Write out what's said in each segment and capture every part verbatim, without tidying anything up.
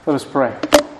Let us pray.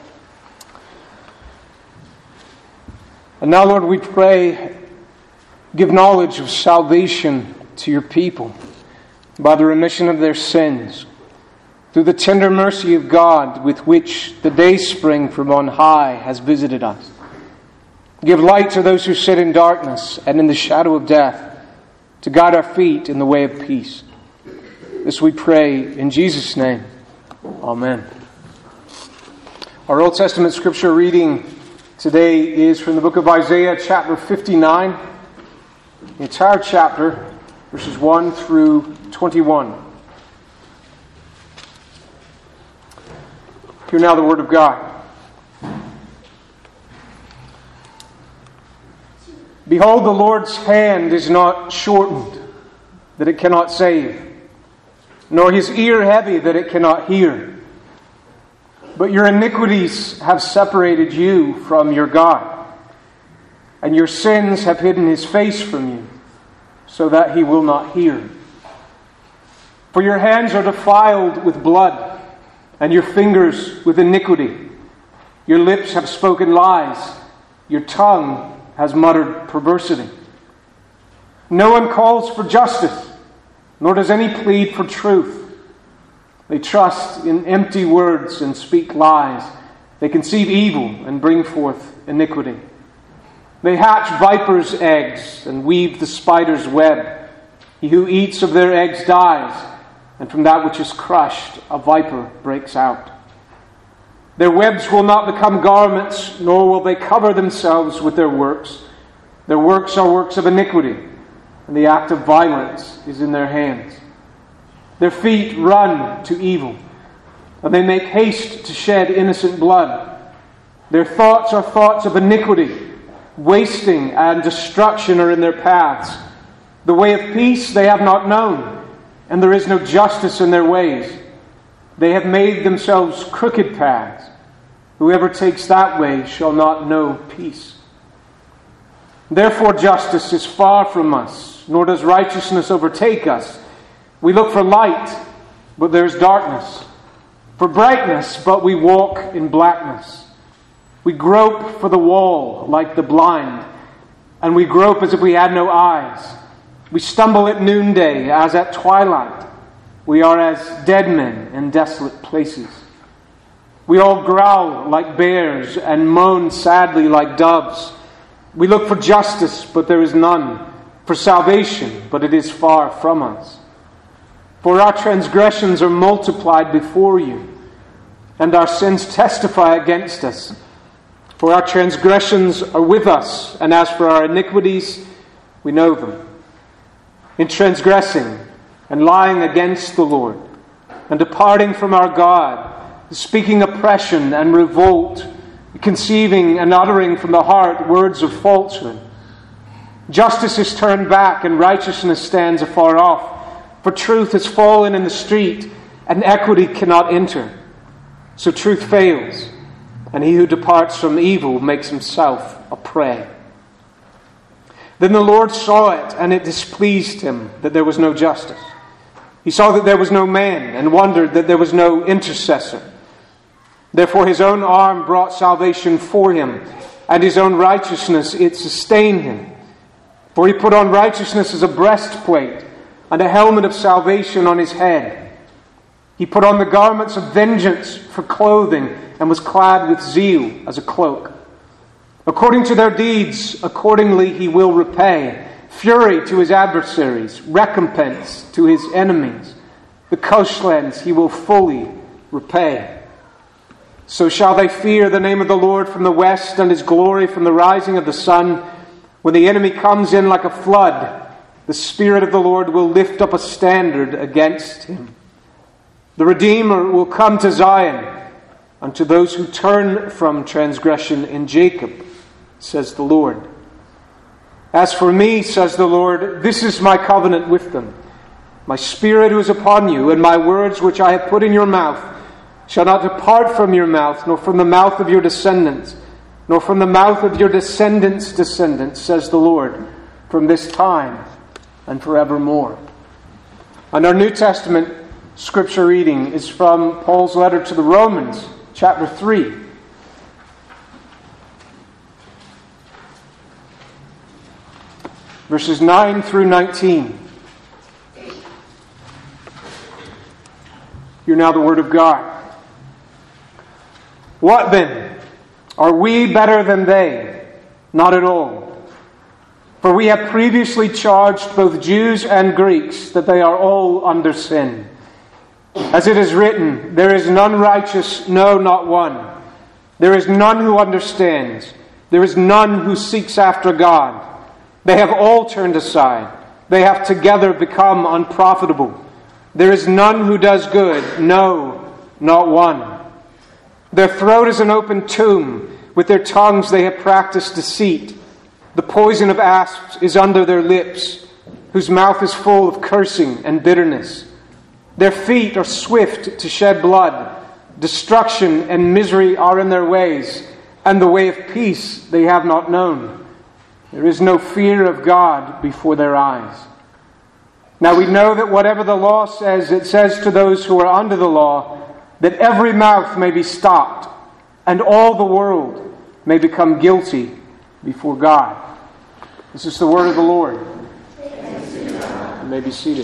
And now, Lord, we pray, give knowledge of salvation to your people by the remission of their sins, through the tender mercy of God with which the dayspring from on high has visited us. Give light to those who sit in darkness and in the shadow of death, to guide our feet in the way of peace. This we pray in Jesus' name. Amen. Our Old Testament scripture reading today is from the book of Isaiah, chapter fifty-nine, the entire chapter, verses one through twenty-one. Hear now the word of God. Behold, the Lord's hand is not shortened, that it cannot save, nor his ear heavy, that it cannot hear. But your iniquities have separated you from your God, and your sins have hidden his face from you, so that he will not hear. For your hands are defiled with blood, and your fingers with iniquity. Your lips have spoken lies, your tongue has muttered perversity. No one calls for justice, nor does any plead for truth. They trust in empty words and speak lies. They conceive evil and bring forth iniquity. They hatch vipers' eggs and weave the spider's web. He who eats of their eggs dies, and from that which is crushed a viper breaks out. Their webs will not become garments, nor will they cover themselves with their works. Their works are works of iniquity, and the act of violence is in their hands. Their feet run to evil, and they make haste to shed innocent blood. Their thoughts are thoughts of iniquity. Wasting and destruction are in their paths. The way of peace they have not known, and there is no justice in their ways. They have made themselves crooked paths. Whoever takes that way shall not know peace. Therefore justice is far from us, nor does righteousness overtake us. We look for light, but there is darkness. For brightness, but we walk in blackness. We grope for the wall like the blind, and we grope as if we had no eyes. We stumble at noonday as at twilight. We are as dead men in desolate places. We all growl like bears and moan sadly like doves. We look for justice, but there is none. For salvation, but it is far from us. For our transgressions are multiplied before you, and our sins testify against us. For our transgressions are with us, and as for our iniquities, we know them. In transgressing and lying against the Lord, and departing from our God, speaking oppression and revolt, conceiving and uttering from the heart words of falsehood. Justice is turned back, and righteousness stands afar off. For truth has fallen in the street, and equity cannot enter. So truth fails, and he who departs from evil makes himself a prey. Then the Lord saw it, and it displeased him that there was no justice. He saw that there was no man, and wondered that there was no intercessor. Therefore his own arm brought salvation for him, and his own righteousness it sustained him. For he put on righteousness as a breastplate, and a helmet of salvation on his head. He put on the garments of vengeance for clothing, and was clad with zeal as a cloak. According to their deeds, accordingly he will repay. Fury to his adversaries, recompense to his enemies. The coastlands he will fully repay. So shall they fear the name of the Lord from the west, and his glory from the rising of the sun. When the enemy comes in like a flood, the Spirit of the Lord will lift up a standard against him. The Redeemer will come to Zion, unto those who turn from transgression in Jacob, says the Lord. As for me, says the Lord, this is my covenant with them. My Spirit who is upon you, and my words which I have put in your mouth, shall not depart from your mouth, nor from the mouth of your descendants, nor from the mouth of your descendants' descendants, says the Lord, from this time and forevermore. And our New Testament scripture reading is from Paul's letter to the Romans, chapter three. Verses nine through nineteen. Hear now the word of God. What then? Are we better than they? Not at all. For we have previously charged both Jews and Greeks that they are all under sin. As it is written, there is none righteous, no, not one. There is none who understands. There is none who seeks after God. They have all turned aside. They have together become unprofitable. There is none who does good, no, not one. Their throat is an open tomb. With their tongues they have practiced deceit. The poison of asps is under their lips, whose mouth is full of cursing and bitterness. Their feet are swift to shed blood. Destruction and misery are in their ways, and the way of peace they have not known. There is no fear of God before their eyes. Now we know that whatever the law says, it says to those who are under the law, that every mouth may be stopped, and all the world may become guilty before God. This is the word of the Lord. You may be seated.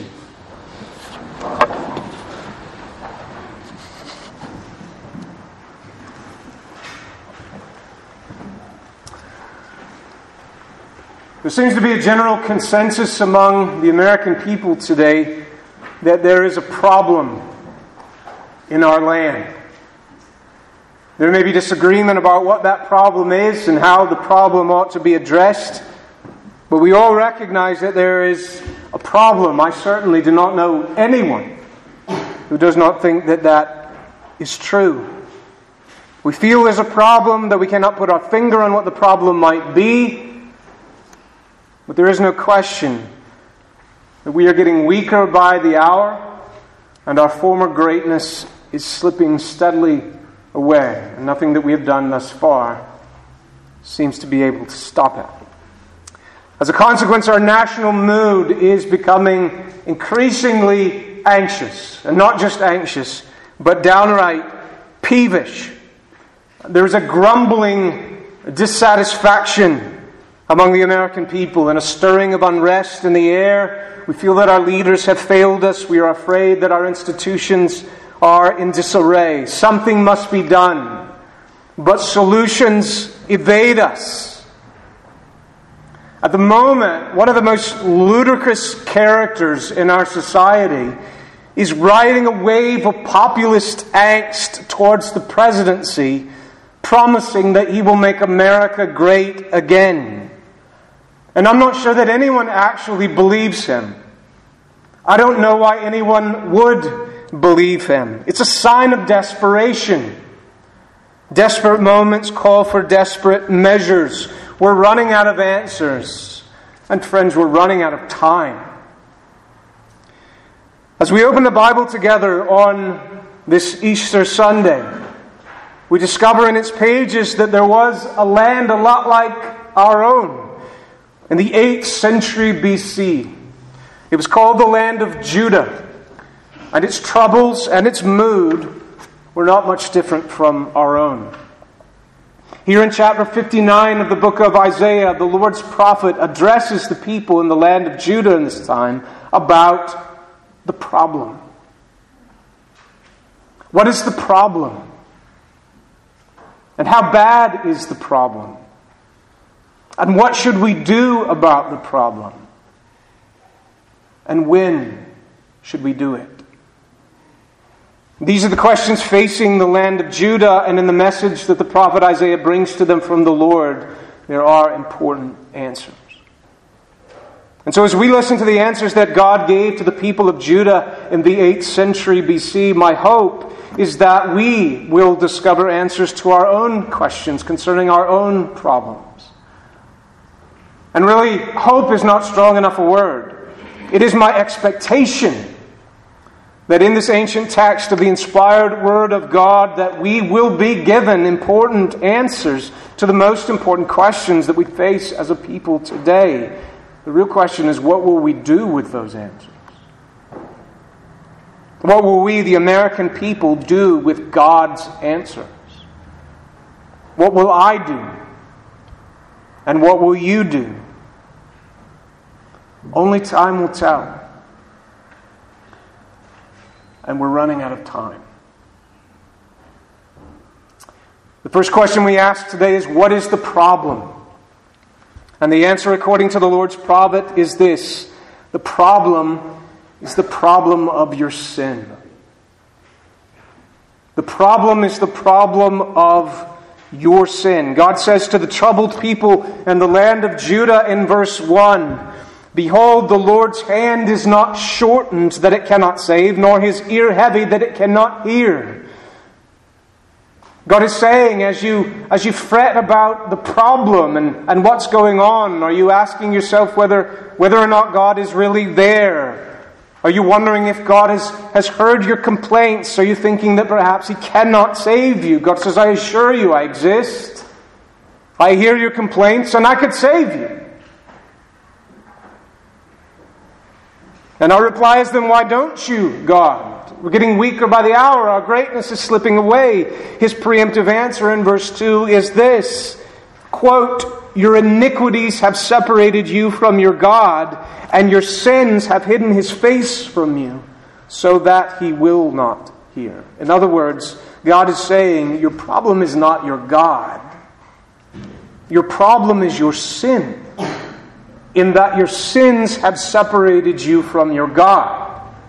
There seems to be a general consensus among the American people today that there is a problem in our land. There may be disagreement about what that problem is and how the problem ought to be addressed, but we all recognize that there is a problem. I certainly do not know anyone who does not think that that is true. We feel there's a problem, that we cannot put our finger on what the problem might be. But there is no question that we are getting weaker by the hour, and our former greatness is slipping steadily away. And nothing that we have done thus far seems to be able to stop it. As a consequence, our national mood is becoming increasingly anxious. And not just anxious, but downright peevish. There is a grumbling dissatisfaction among the American people, and a stirring of unrest in the air. We feel that our leaders have failed us. We are afraid that our institutions are in disarray. Something must be done. But solutions evade us. At the moment, one of the most ludicrous characters in our society is riding a wave of populist angst towards the presidency, promising that he will make America great again. And I'm not sure that anyone actually believes him. I don't know why anyone would believe him. It's a sign of desperation. Desperate moments call for desperate measures. We're running out of answers. And friends, we're running out of time. As we open the Bible together on this Easter Sunday, we discover in its pages that there was a land a lot like our own. In the eighth century B C, it was called the land of Judah, and its troubles and its mood were not much different from our own. Here in chapter fifty-nine of the book of Isaiah, the Lord's prophet addresses the people in the land of Judah in this time about the problem. What is the problem? And how bad is the problem? And what should we do about the problem? And when should we do it? These are the questions facing the land of Judah, and in the message that the prophet Isaiah brings to them from the Lord, there are important answers. And so as we listen to the answers that God gave to the people of Judah in the eighth century B C, my hope is that we will discover answers to our own questions concerning our own problems. And really, hope is not strong enough a word. It is my expectation that in this ancient text of the inspired Word of God, that we will be given important answers to the most important questions that we face as a people today. The real question is, what will we do with those answers? What will we, the American people, do with God's answers? What will I do? And what will you do? Only time will tell. And we're running out of time. The first question we ask today is, what is the problem? And the answer, according to the Lord's prophet, is this: the problem is the problem of your sin. The problem is the problem of your sin. God says to the troubled people in the land of Judah in verse one, "Behold, the Lord's hand is not shortened that it cannot save, nor His ear heavy that it cannot hear." God is saying, as you as you fret about the problem and, and what's going on, are you asking yourself whether whether or not God is really there? Are you wondering if God has, has heard your complaints? Are you thinking that perhaps He cannot save you? God says, I assure you I exist. I hear your complaints and I could save you. And our reply is, then why don't you, God? We're getting weaker by the hour. Our greatness is slipping away. His preemptive answer in verse two is this, quote, "Your iniquities have separated you from your God, and your sins have hidden His face from you, so that He will not hear." In other words, God is saying, your problem is not your God. Your problem is your sin, in that your sins have separated you from your God.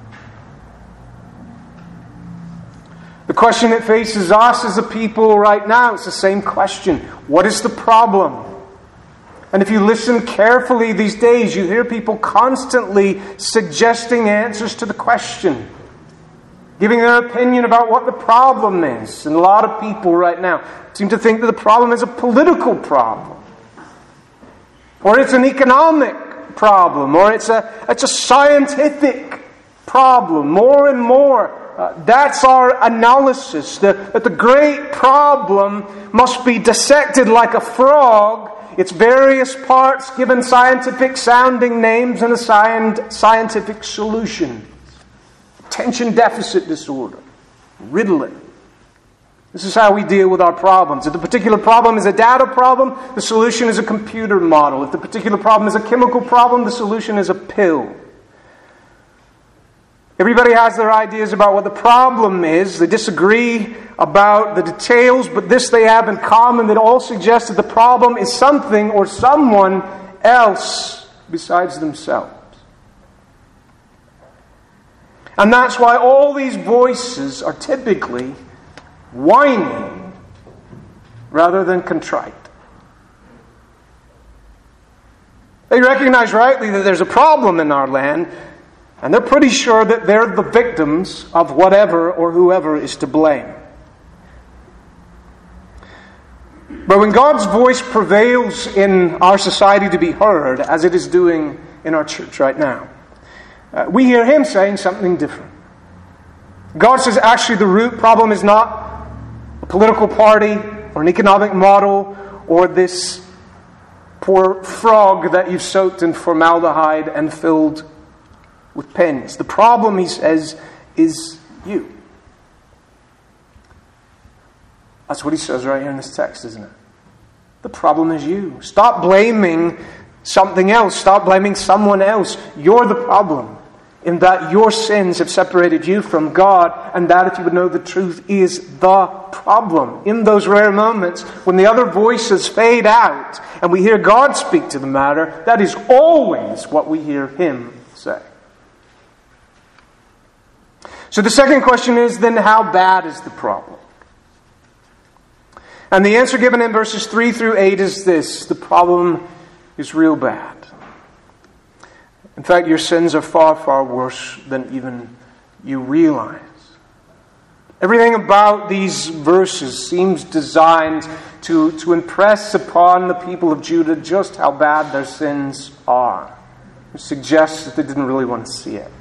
The question that faces us as a people right now is the same question. What is the problem? And if you listen carefully these days, you hear people constantly suggesting answers to the question, giving their opinion about what the problem is. And a lot of people right now seem to think that the problem is a political problem, or it's an economic problem, or it's a, it's a scientific problem. More and more, Uh, that's our analysis, the, that the great problem must be dissected like a frog, its various parts given scientific sounding names and assigned scientific solutions. Attention deficit disorder. Riddle it. This is how we deal with our problems. If the particular problem is a data problem, the solution is a computer model. If the particular problem is a chemical problem, the solution is a pill. Everybody has their ideas about what the problem is. They disagree about the details, but this they have in common, that all suggest that the problem is something or someone else besides themselves. And that's why all these voices are typically whining rather than contrite. They recognize rightly that there's a problem in our land, and they're pretty sure that they're the victims of whatever or whoever is to blame. But when God's voice prevails in our society to be heard, as it is doing in our church right now, uh, we hear Him saying something different. God says actually the root problem is not a political party or an economic model or this poor frog that you've soaked in formaldehyde and filled with pens. The problem, He says, is you. That's what He says right here in this text, isn't it? The problem is you. Stop blaming something else. Stop blaming someone else. You're the problem, in that your sins have separated you from God, and that, if you would know the truth, is the problem. In those rare moments when the other voices fade out and we hear God speak to the matter, that is always what we hear Him say. So the second question is, then, how bad is the problem? And the answer given in verses three through eight is this: the problem is real bad. In fact, your sins are far, far worse than even you realize. Everything about these verses seems designed to, to impress upon the people of Judah just how bad their sins are. It suggests that they didn't really want to see it.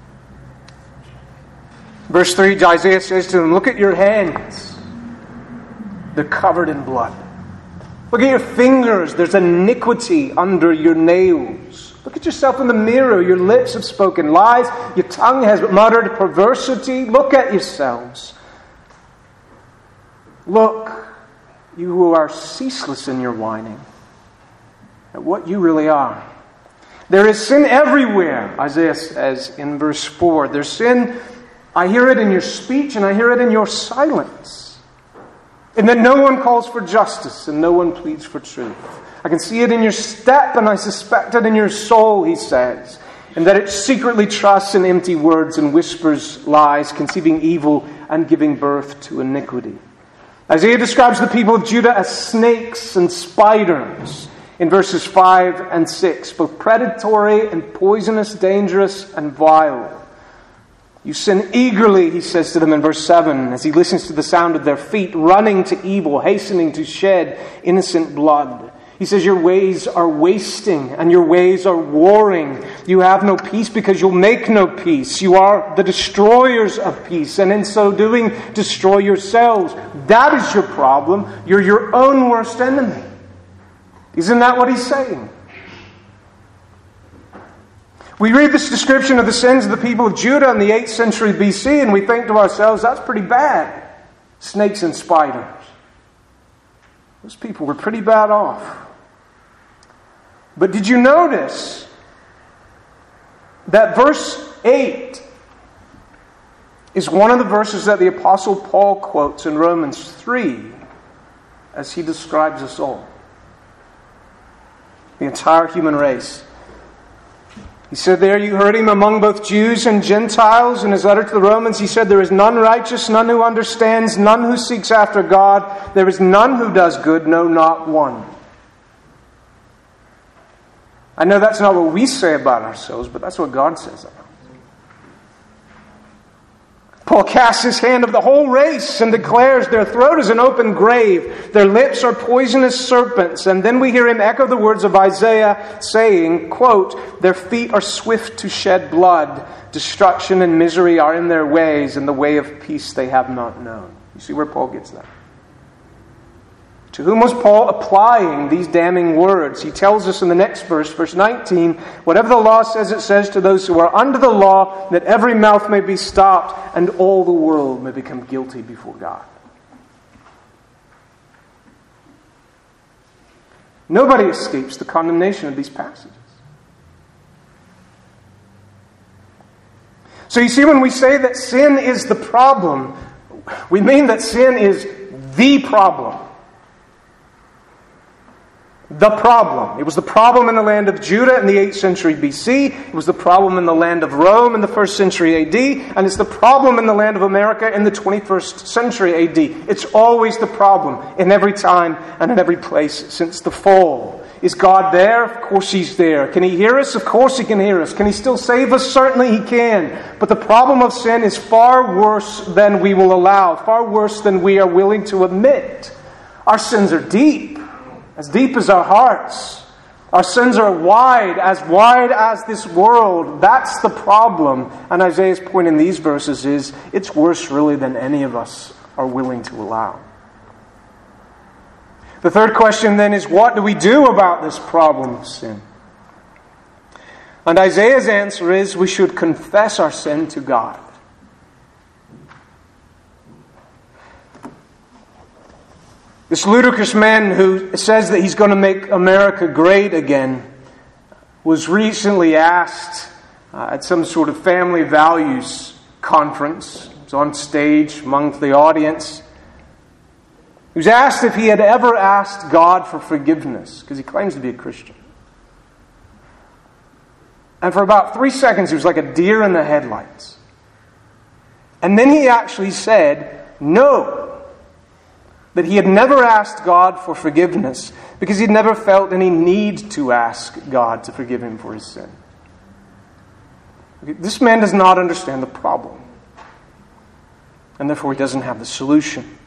Verse three, Isaiah says to them, look at your hands. They're covered in blood. Look at your fingers. There's iniquity under your nails. Look at yourself in the mirror. Your lips have spoken lies. Your tongue has muttered perversity. Look at yourselves. Look. you who are ceaseless in your whining, at what you really are. There is sin everywhere, Isaiah says in verse four. There's sin, I hear it in your speech and I hear it in your silence. And that no one calls for justice and no one pleads for truth. I can see it in your step and I suspect it in your soul, he says. And that it secretly trusts in empty words and whispers lies, conceiving evil and giving birth to iniquity. Isaiah describes the people of Judah as snakes and spiders in verses five and six, both predatory and poisonous, dangerous and vile. You sin eagerly, he says to them in verse seven, as he listens to the sound of their feet, running to evil, hastening to shed innocent blood. He says your ways are wasting and your ways are warring. You have no peace because you'll make no peace. You are the destroyers of peace, and in so doing, destroy yourselves. That is your problem. You're your own worst enemy. Isn't that what he's saying? We read this description of the sins of the people of Judah in the eighth century B C and we think to ourselves, that's pretty bad. Snakes and spiders. Those people were pretty bad off. But did you notice that verse eight is one of the verses that the Apostle Paul quotes in Romans three as he describes us all? The entire human race. He said there, you heard him among both Jews and Gentiles. In his letter to the Romans, he said, there is none righteous, none who understands, none who seeks after God. There is none who does good, no, not one. I know that's not what we say about ourselves, but that's what God says about us. Paul casts his hand of the whole race and declares their throat is an open grave, their lips are poisonous serpents. And then we hear him echo the words of Isaiah saying, quote, their feet are swift to shed blood, destruction and misery are in their ways, and the way of peace they have not known. You see where Paul gets that? To whom was Paul applying these damning words? He tells us in the next verse, verse nineteen, whatever the law says, it says to those who are under the law, that every mouth may be stopped and all the world may become guilty before God. Nobody escapes the condemnation of these passages. So you see, when we say that sin is the problem, we mean that sin is the problem. The problem. It was the problem in the land of Judah in the eighth century B C. It was the problem in the land of Rome in the first century A D. And it's the problem in the land of America in the twenty-first century A D. It's always the problem in every time and in every place since the fall. Is God there? Of course He's there. Can He hear us? Of course He can hear us. Can He still save us? Certainly He can. But the problem of sin is far worse than we will allow. Far worse than we are willing to admit. Our sins are deep. As deep as our hearts. Our sins are wide, as wide as this world. That's the problem. And Isaiah's point in these verses is, it's worse really than any of us are willing to allow. The third question then is, what do we do about this problem of sin? And Isaiah's answer is, we should confess our sin to God. This ludicrous man who says that he's going to make America great again was recently asked uh, at some sort of family values conference. He was on stage among the audience. He was asked if he had ever asked God for forgiveness, because he claims to be a Christian. And for about three seconds he was like a deer in the headlights. And then he actually said, no. That he had never asked God for forgiveness because he'd never felt any need to ask God to forgive him for his sin. This man does not understand the problem. And therefore he doesn't have the solution.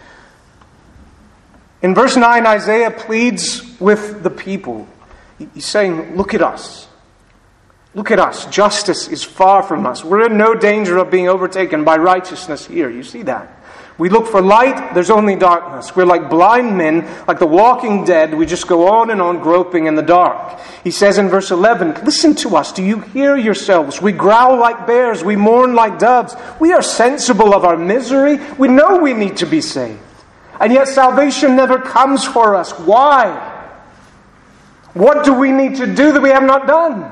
In verse nine, Isaiah pleads with the people. He's saying, look at us. Look at us. Justice is far from us. We're in no danger of being overtaken by righteousness here. You see that? We look for light, there's only darkness. We're like blind men, like the walking dead. We just go on and on groping in the dark. He says in verse eleven, listen to us. Do you hear yourselves? We growl like bears. We mourn like doves. We are sensible of our misery. We know we need to be saved. And yet salvation never comes for us. Why? What do we need to do that we have not done?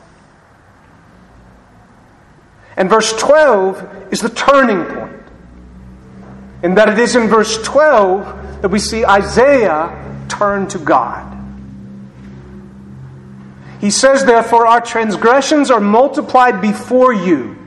And verse twelve is the turning point. In that it is in verse twelve that we see Isaiah turn to God. He says, therefore, our transgressions are multiplied before you.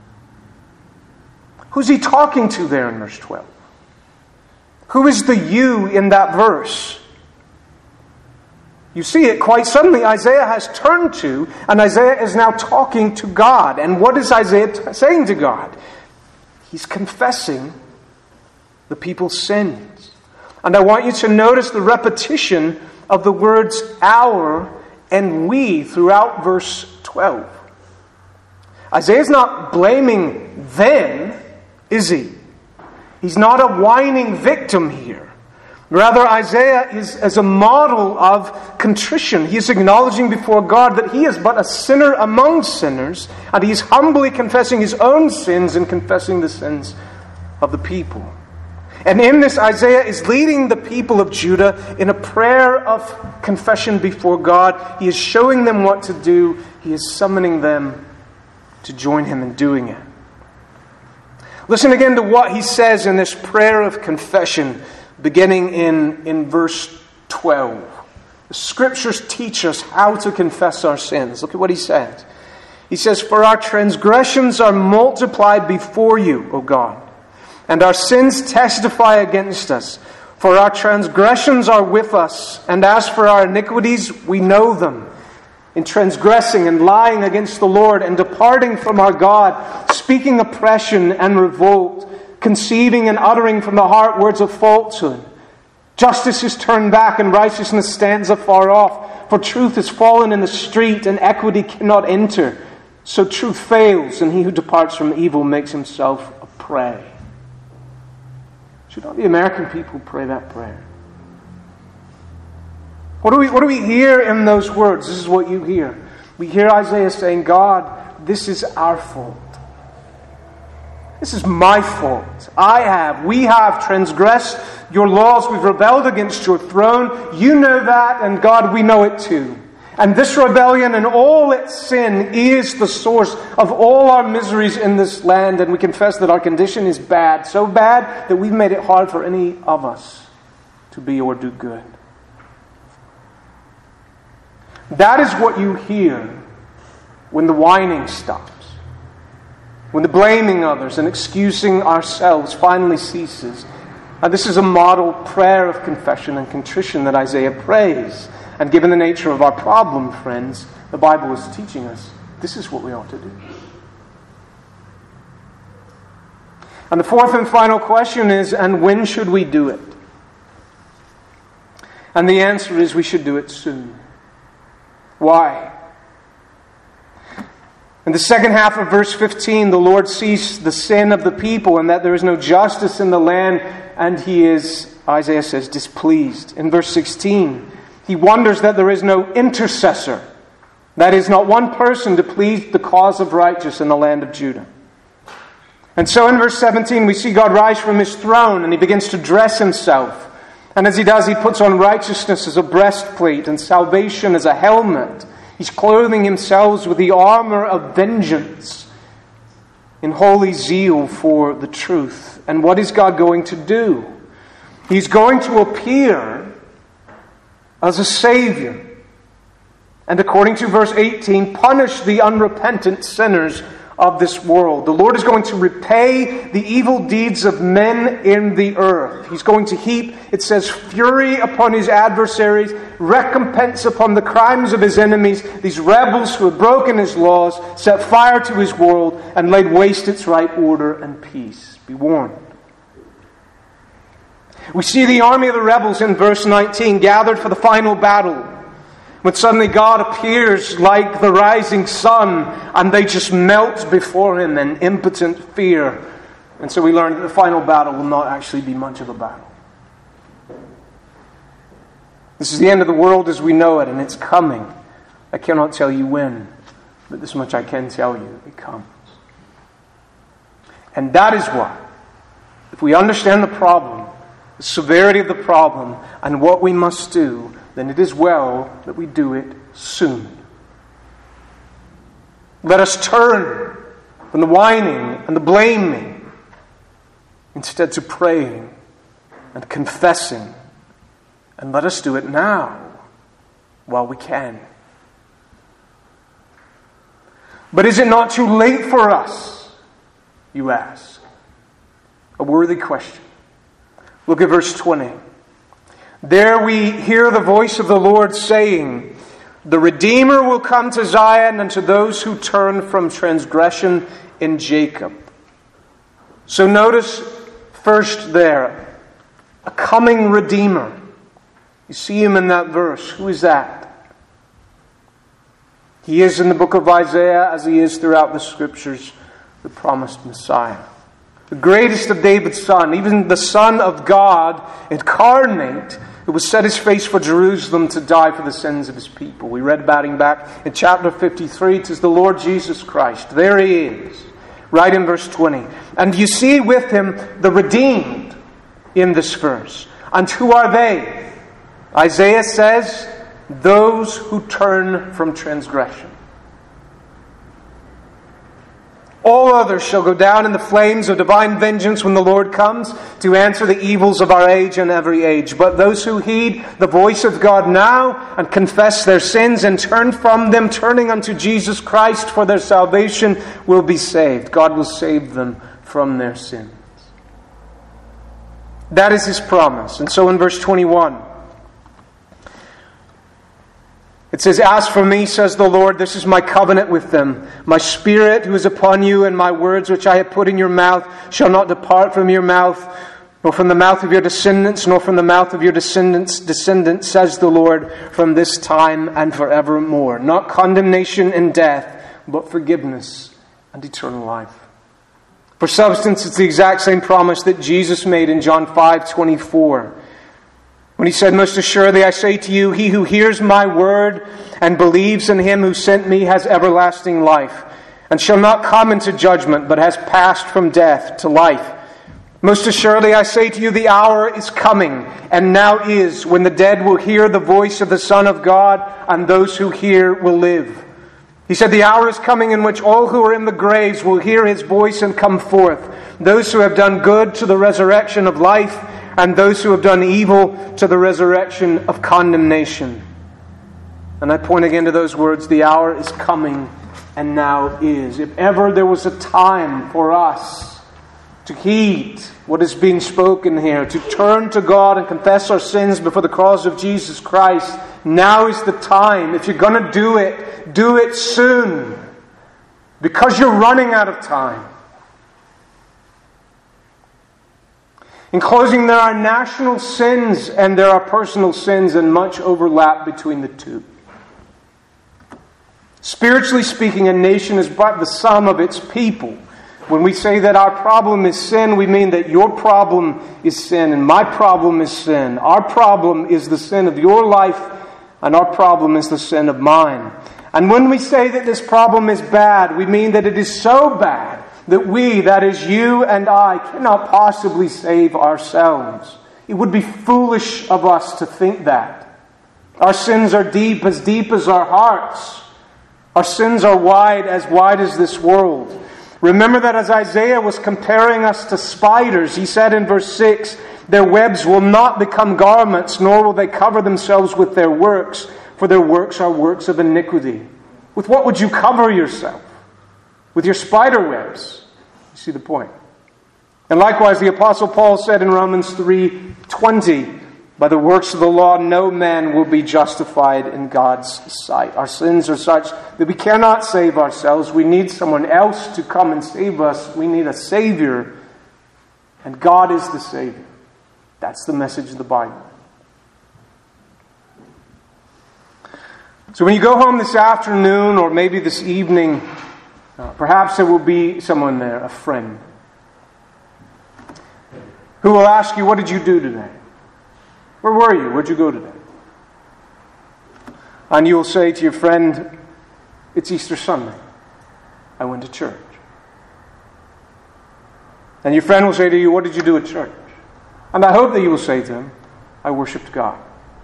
Who's he talking to there in verse twelve? Who is the you in that verse? You see it quite suddenly. Isaiah has turned to, and Isaiah is now talking to God. And what is Isaiah t- saying to God? He's confessing the people's sins. And I want you to notice the repetition of the words our and we throughout verse twelve. Isaiah's not blaming them, is he? He's not a whining victim here. Rather, Isaiah is as a model of contrition. He is acknowledging before God that he is but a sinner among sinners, and he is humbly confessing his own sins and confessing the sins of the people. And in this, Isaiah is leading the people of Judah in a prayer of confession before God. He is showing them what to do. He is summoning them to join him in doing it. Listen again to what he says in this prayer of confession, beginning in, in verse twelve. The Scriptures teach us how to confess our sins. Look at what he says. He says, "For our transgressions are multiplied before you, O God, and our sins testify against us. For our transgressions are with us, and as for our iniquities, we know them. In transgressing and lying against the Lord, and departing from our God, speaking oppression and revolt, conceiving and uttering from the heart words of falsehood. Justice is turned back, and righteousness stands afar off. For truth has fallen in the street, and equity cannot enter. So truth fails, and he who departs from evil makes himself a prey." Should not the American people pray that prayer? What do we, what do we hear in those words? This is what you hear. We hear Isaiah saying, God, this is our fault. This is my fault. I have, we have transgressed your laws. We've rebelled against your throne. You know that, and God, we know it too. And this rebellion and all its sin is the source of all our miseries in this land. And we confess that our condition is bad, so bad that we've made it hard for any of us to be or do good. That is what you hear when the whining stops. When the blaming others and excusing ourselves finally ceases. Now, this is a model prayer of confession and contrition that Isaiah prays. And given the nature of our problem, friends, the Bible is teaching us this is what we ought to do. And the fourth and final question is, and when should we do it? And the answer is we should do it soon. Why? In the second half of verse fifteen, the Lord sees the sin of the people and that there is no justice in the land, and he is, Isaiah says, displeased. In verse sixteen, he wonders that there is no intercessor. That is, not one person to plead the cause of righteousness in the land of Judah. And so in verse seventeen, we see God rise from his throne and he begins to dress himself. And as he does, he puts on righteousness as a breastplate and salvation as a helmet. He's clothing himself with the armor of vengeance in holy zeal for the truth. And what is God going to do? He's going to appear as a Savior. And according to verse eighteen, punish the unrepentant sinners of this world. The Lord is going to repay the evil deeds of men in the earth. He's going to heap, it says, fury upon his adversaries, recompense upon the crimes of his enemies, these rebels who have broken his laws, set fire to his world, and laid waste its right order and peace. Be warned. We see the army of the rebels in verse nineteen gathered for the final battle. When suddenly God appears like the rising sun and they just melt before him in impotent fear. And so we learn that the final battle will not actually be much of a battle. This is the end of the world as we know it, and it's coming. I cannot tell you when, but this much I can tell you, it comes. And that is why, if we understand the problem, the severity of the problem, and what we must do, then it is well that we do it soon. Let us turn from the whining and the blaming, instead to praying and confessing. And let us do it now, while we can. But is it not too late for us, you ask? A worthy question. Look at verse twenty. There we hear the voice of the Lord saying, the Redeemer will come to Zion and to those who turn from transgression in Jacob. So notice first there, a coming Redeemer. You see him in that verse. Who is that? He is in the book of Isaiah, as he is throughout the Scriptures, the promised Messiah. The greatest of David's son, even the Son of God incarnate, who would set his face for Jerusalem to die for the sins of his people. We read about him back in chapter fifty-three. It is the Lord Jesus Christ. There he is, right in verse twenty. And you see with him the redeemed in this verse. And who are they? Isaiah says, those who turn from transgression. All others shall go down in the flames of divine vengeance when the Lord comes to answer the evils of our age and every age. But those who heed the voice of God now and confess their sins and turn from them, turning unto Jesus Christ for their salvation, will be saved. God will save them from their sins. That is His promise. And so in verse twenty-one, it says, as for me, says the Lord, this is my covenant with them. My Spirit who is upon you, and my words which I have put in your mouth shall not depart from your mouth, nor from the mouth of your descendants, nor from the mouth of your descendants' descendants, says the Lord, from this time and forevermore. Not condemnation and death, but forgiveness and eternal life. For substance, it's the exact same promise that Jesus made in John five twenty-four. When He said, most assuredly I say to you, he who hears my word and believes in Him who sent me has everlasting life, and shall not come into judgment, but has passed from death to life. Most assuredly I say to you, the hour is coming, and now is, when the dead will hear the voice of the Son of God, and those who hear will live. He said, the hour is coming in which all who are in the graves will hear His voice and come forth. Those who have done good to the resurrection of life, and those who have done evil to the resurrection of condemnation. And I point again to those words, the hour is coming and now is. If ever there was a time for us to heed what is being spoken here, to turn to God and confess our sins before the cross of Jesus Christ, now is the time. If you're going to do it, do it soon, because you're running out of time. In closing, there are national sins and there are personal sins, and much overlap between the two. Spiritually speaking, a nation is but the sum of its people. When we say that our problem is sin, we mean that your problem is sin and my problem is sin. Our problem is the sin of your life, and our problem is the sin of mine. And when we say that this problem is bad, we mean that it is so bad that we, that is you and I, cannot possibly save ourselves. It would be foolish of us to think that. Our sins are deep, as deep as our hearts. Our sins are wide, as wide as this world. Remember that as Isaiah was comparing us to spiders, he said in verse six, their webs will not become garments, nor will they cover themselves with their works, for their works are works of iniquity. With what would you cover yourself? With your spider webs. You see the point. And likewise, the Apostle Paul said in Romans three twenty, by the works of the law, no man will be justified in God's sight. Our sins are such that we cannot save ourselves. We need someone else to come and save us. We need a Savior. And God is the Savior. That's the message of the Bible. So when you go home this afternoon, or maybe this evening, Uh, perhaps there will be someone there, a friend, who will ask you, what did you do today? Where were you? Where'd you go today? And you will say to your friend, it's Easter Sunday. I went to church. And your friend will say to you, what did you do at church? And I hope that you will say to him, I worshipped God.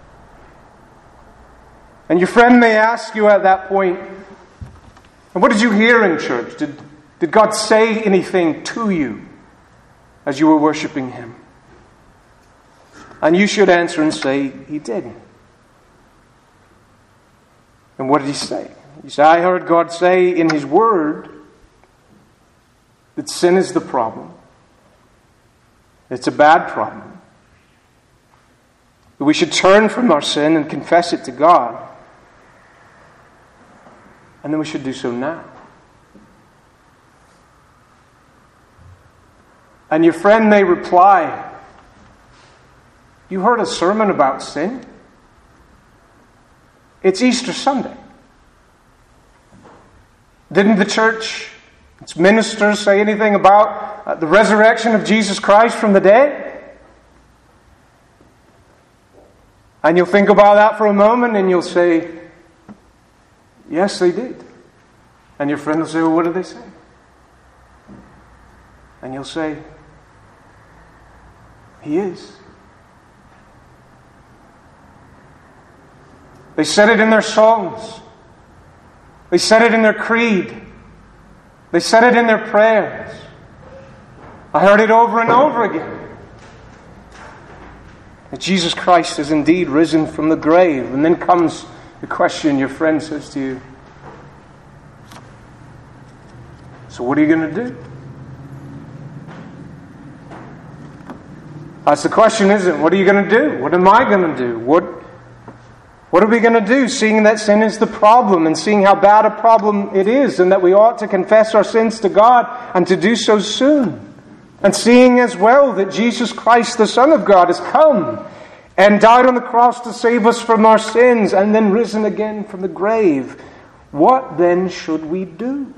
And your friend may ask you at that point, and what did you hear in church? Did, did God say anything to you as you were worshipping him? And you should answer and say, he did. And what did he say? He said, I heard God say in his word that sin is the problem. It's a bad problem. That we should turn from our sin and confess it to God. And then we should do so now. And your friend may reply, you heard a sermon about sin? It's Easter Sunday. Didn't the church, its ministers, say anything about uh, the resurrection of Jesus Christ from the dead? And you'll think about that for a moment and you'll say, yes, they did. And your friend will say, well, what did they say? And you'll say, he is. They said it in their songs. They said it in their creed. They said it in their prayers. I heard it over and over again. That Jesus Christ is indeed risen from the grave. And then comes the question your friend says to you, so what are you going to do? That's the question, isn't it? What are you going to do? What am I going to do? What, what are we going to do, seeing that sin is the problem and seeing how bad a problem it is and that we ought to confess our sins to God and to do so soon? And seeing as well that Jesus Christ, the Son of God, has come and died on the cross to save us from our sins and then risen again from the grave. What then should we do?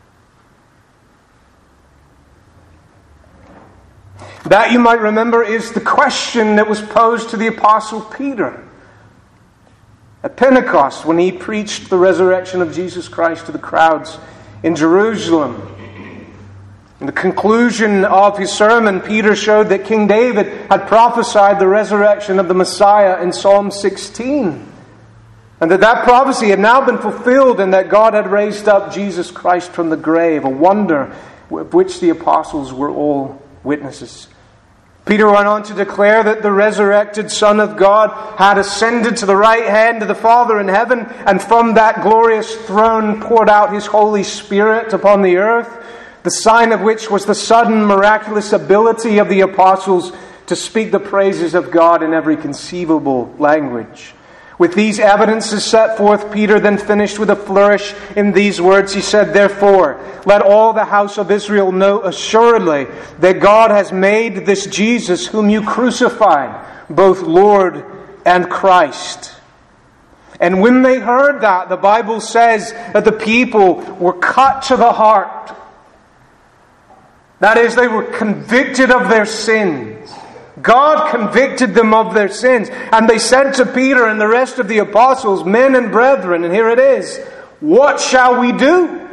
That, you might remember, is the question that was posed to the Apostle Peter at Pentecost when he preached the resurrection of Jesus Christ to the crowds in Jerusalem. In the conclusion of his sermon, Peter showed that King David had prophesied the resurrection of the Messiah in Psalm sixteen. And that that prophecy had now been fulfilled and that God had raised up Jesus Christ from the grave, a wonder of which the apostles were all witnesses. Peter went on to declare that the resurrected Son of God had ascended to the right hand of the Father in heaven, and from that glorious throne poured out His Holy Spirit upon the earth, the sign of which was the sudden miraculous ability of the apostles to speak the praises of God in every conceivable language. With these evidences set forth, Peter then finished with a flourish in these words. He said, therefore, let all the house of Israel know assuredly that God has made this Jesus, whom you crucified, both Lord and Christ. And when they heard that, the Bible says that the people were cut to the heart. That is, they were convicted of their sins. God convicted them of their sins. And they said to Peter and the rest of the apostles, men and brethren, and here it is, what shall we do?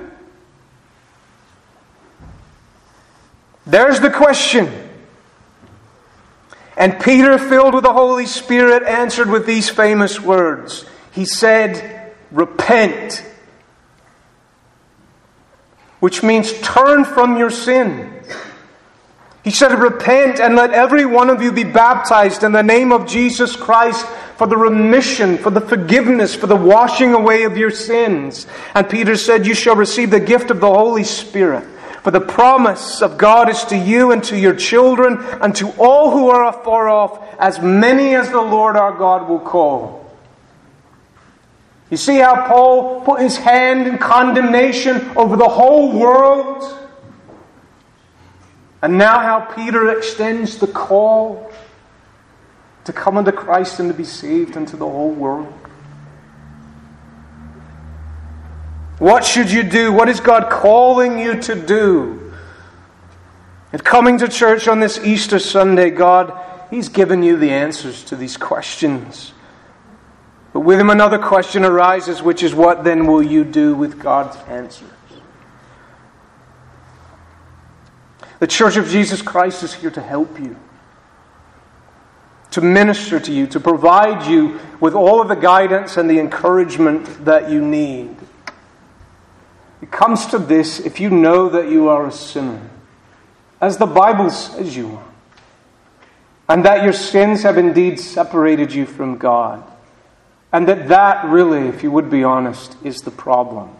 There's the question. And Peter, filled with the Holy Spirit, answered with these famous words. He said, repent. Which means turn from your sin. He said, repent and let every one of you be baptized in the name of Jesus Christ for the remission, for the forgiveness, for the washing away of your sins. And Peter said, you shall receive the gift of the Holy Spirit. For the promise of God is to you and to your children and to all who are afar off, as many as the Lord our God will call. You see how Paul put his hand in condemnation over the whole world? And now how Peter extends the call to come unto Christ and to be saved unto the whole world. What should you do? What is God calling you to do? And coming to church on this Easter Sunday, God, He's given you the answers to these questions. But with Him another question arises, which is, what then will you do with God's answers? The Church of Jesus Christ is here to help you. to minister to you, to provide you with all of the guidance and the encouragement that you need. It comes to this: if you know that you are a sinner, as the Bible says you are, and that your sins have indeed separated you from God, and that that really, if you would be honest, is the problem,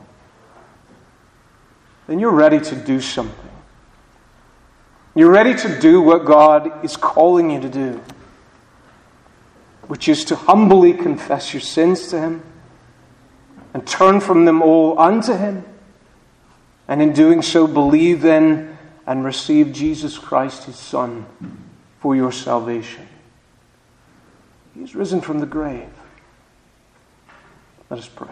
then you're ready to do something. You're ready to do what God is calling you to do, which is to humbly confess your sins to Him and turn from them all unto Him, and in doing so believe in and receive Jesus Christ, His Son, for your salvation. He is risen from the grave. Let us pray.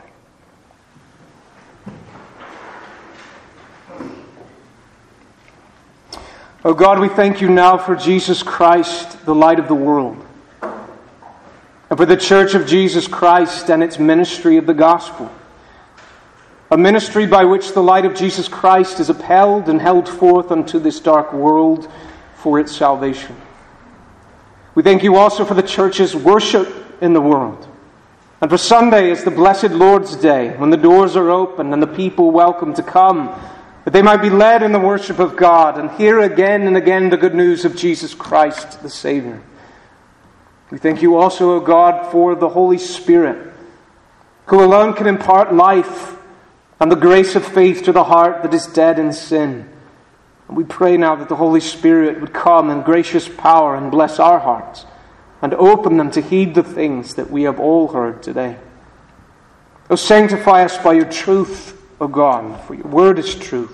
Oh God, we thank you now for Jesus Christ, the light of the world, and for the Church of Jesus Christ and its ministry of the gospel, a ministry by which the light of Jesus Christ is upheld and held forth unto this dark world for its salvation. We thank you also for the Church's worship in the world, and for Sunday as the blessed Lord's Day, when the doors are open and the people welcome to come, that they might be led in the worship of God and hear again and again the good news of Jesus Christ, the Savior. We thank you also, O God, for the Holy Spirit, who alone can impart life and the grace of faith to the heart that is dead in sin. And we pray now that the Holy Spirit would come in gracious power and bless our hearts and open them to heed the things that we have all heard today. O sanctify us by your truth, O God, for your word is truth.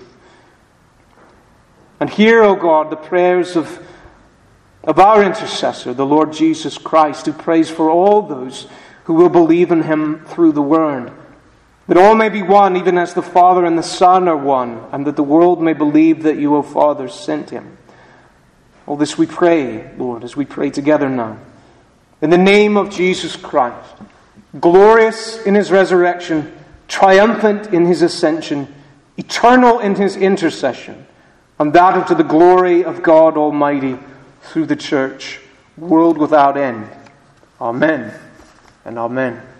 And hear, O God, the prayers of, of our intercessor, the Lord Jesus Christ, who prays for all those who will believe in Him through the word, that all may be one, even as the Father and the Son are one, and that the world may believe that you, O Father, sent Him. All this we pray, Lord, as we pray together now. In the name of Jesus Christ, glorious in His resurrection, triumphant in His ascension, eternal in His intercession, and that unto the glory of God Almighty through the Church, world without end. Amen and amen.